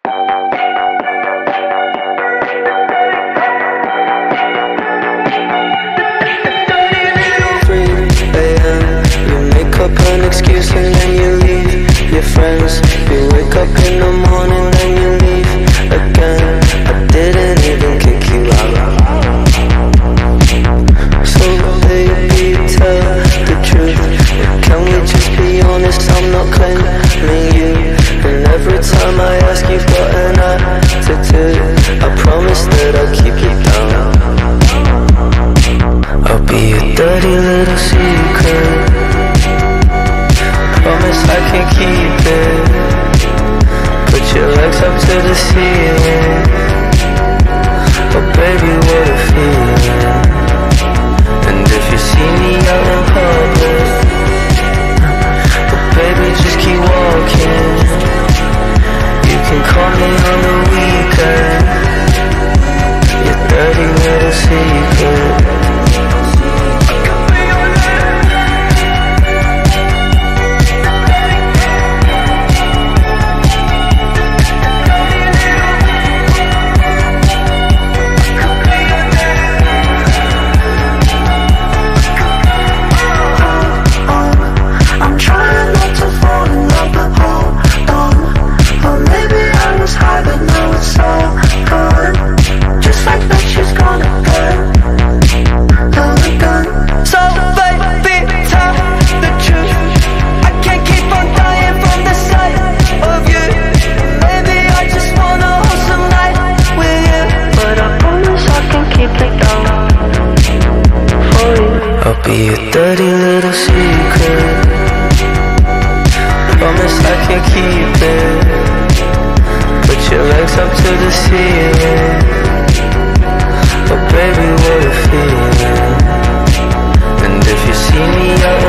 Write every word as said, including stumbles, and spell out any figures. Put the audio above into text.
An excuse and then you leave your friends. You wake up in the morning and you leave again. I didn't even kick you out. So baby, tell the truth. Can we just be honest? I'm not claiming you. And every time I ask, you've got an attitude. I promise that I'll keep you down. I'll be a dirty little secret. Promise I can keep it. Put your legs up to the ceiling. Oh baby, what a feeling. And if you see me out in public, oh baby, just keep walking. You can call me on the weekend. Your dirty little secret. I'll be a dirty little secret. Promise I can keep it. Put your legs up to the ceiling. Oh baby, what a feeling. And if you see me out